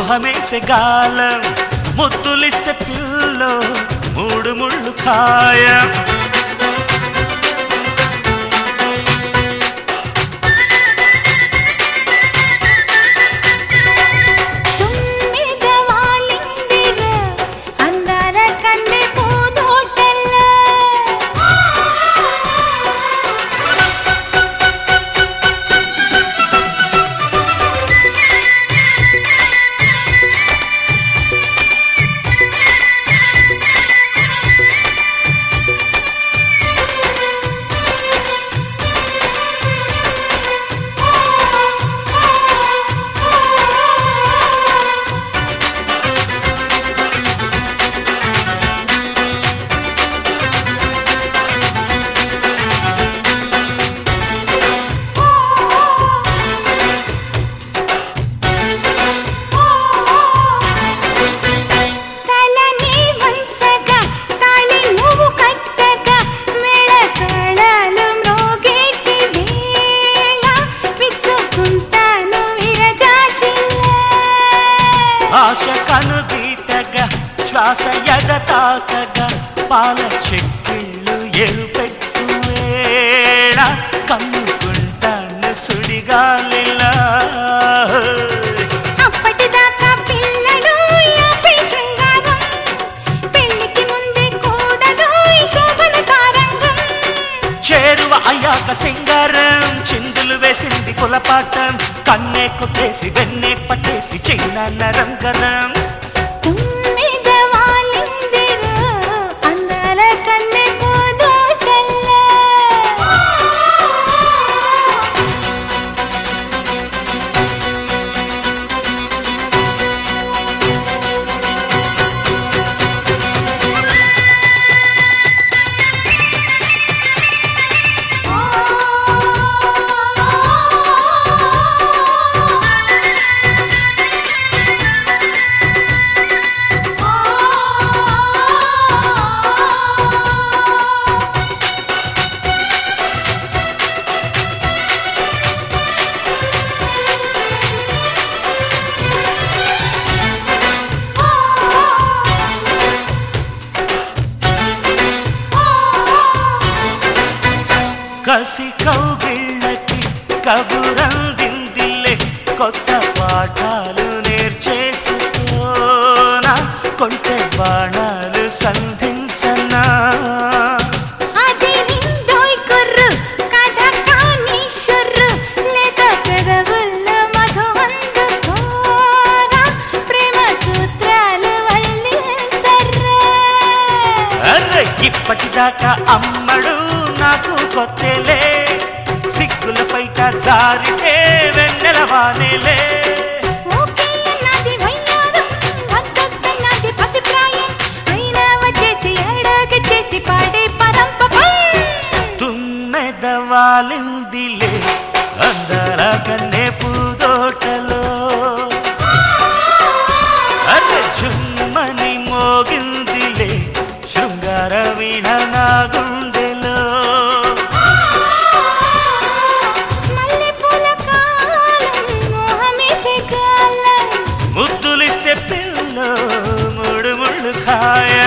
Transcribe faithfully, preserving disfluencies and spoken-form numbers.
మోహమేసే గాలం ముద్దులిస్తే పిల్లో మూడు ముళ్ళు ఖాయం ఆశ కనుగీటగా శ్వాస ఎగతాకగా పాల చెక్కిళ్ళు ఎరుపెట్టు వేళ కమ్ముకుంటాను సుడిగాలిలా అప్పటిదాకా పిల్లడు యాపై శృంగారం పెళ్లికి ముందే కూడదు శోభన తారంగం చేరువ అయ్యాక సింగారం చిందులు వేసింది కులపాటం కన్నే కొట్టేసి వెన్నే పట్టేసి చిన్న నరం గరం తుమ్మిద వాలిందిరు అందాల కన్నె పూదోటల్ల కసి కౌగిళ్ళకి కబురందిందిలే కొత్త పాఠాలు నేర్చేసుకోనా కొంటె బాణాలు సంధించనా అది నిందోయ్ కుర్రు కథ కానీశ్వరు లేత పెదవుల్ల మధు అందుకోరా ప్రేమ సూత్రాలు వల్లించర్రా అరే ఇప్పటిదాకా అమ్మడు నాకు కొత్తలే సిగ్గుల పైట జారితే వెన్నెల వానేలే ఓకే నాది వయ్యారం వద్దొద్దన్నది పసిప్రాయం అయినా వచ్చేసి ఎడగ చేసి పాడే పరంపపం తుమ్మెద వాలిందిలే అందర కన్నే పూదోటలో అరే జుమ్మని మోగిందిలే శృంగార వీణ నా గుండెలో మల్లెపూల కాలం మోహమేసే కాలం ముద్దులిస్తే పిల్లో మూడు ముళ్ళు ఖాయ